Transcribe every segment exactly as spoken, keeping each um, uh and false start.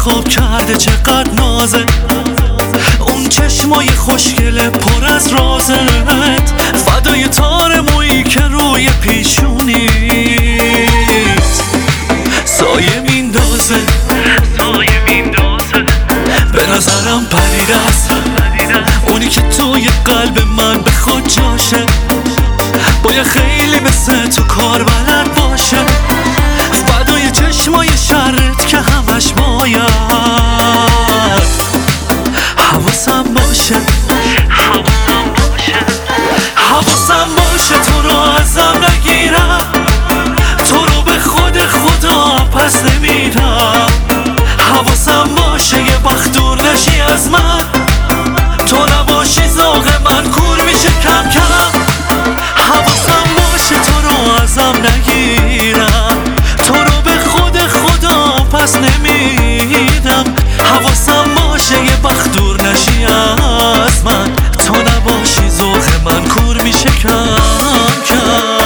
انتخاب کرده چقدر نازه، اون چشمای خوشگله پر از رازت، فدای تار مویی که روی پیشونیت سایه میندازه، سایه میندازه. به نظرم پدیده است اونی که توی قلب من به خود جاشه، باید خیلی مثل تو کار بلد باشه، فدای چشمای شرت که همش باید حواسم باشه، حواسم باشه، حواسم باشه تو رو ازم نگیرم، تو رو به خود خدا پس نمیدم، حواسم باشه یه وقت دور نشی از من، تو نباشی ذوق من کور میشه کم کم، حواسم باشه تو رو ازم نگیرم، تو رو به خود خدا پس نمیدم، حواسم باشه یه وقت دور نشی از من، تو نباشی ذوق من کور میشه کم کم.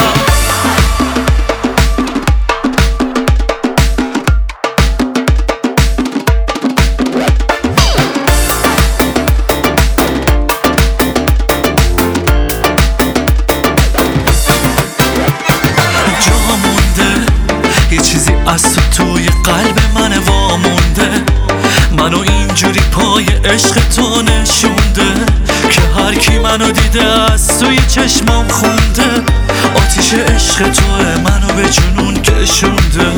یه چیزی از تو توی قلب من وامونده، منو اینجوری پای عشق تو نشونده، که هر کی منو دیده از توی چشمام خونده، آتیش عشق توه منو به جنون کشونده.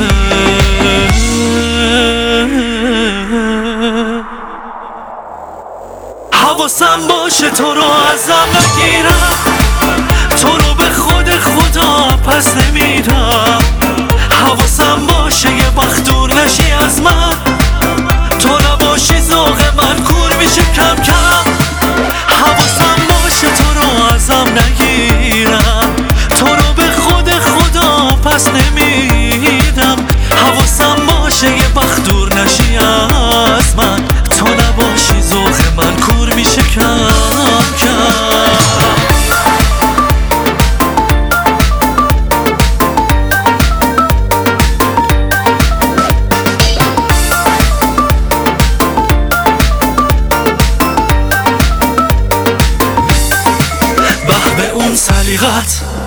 حواسم باشه تو رو ازم نگیرم، تو رو به خود خدا پس نمیدم، حواسم باشه یه وقت دور نشی از من، تو نباشی ذوق من کور میشه کم کم، حواسم باشه تو رو ازم نگیرم، تو رو به خود خدا پس نمیدم، حواسم باشه یه وقت دور نشی از من، تو نباشی ذوق من کور میشه کم کم. سلیقت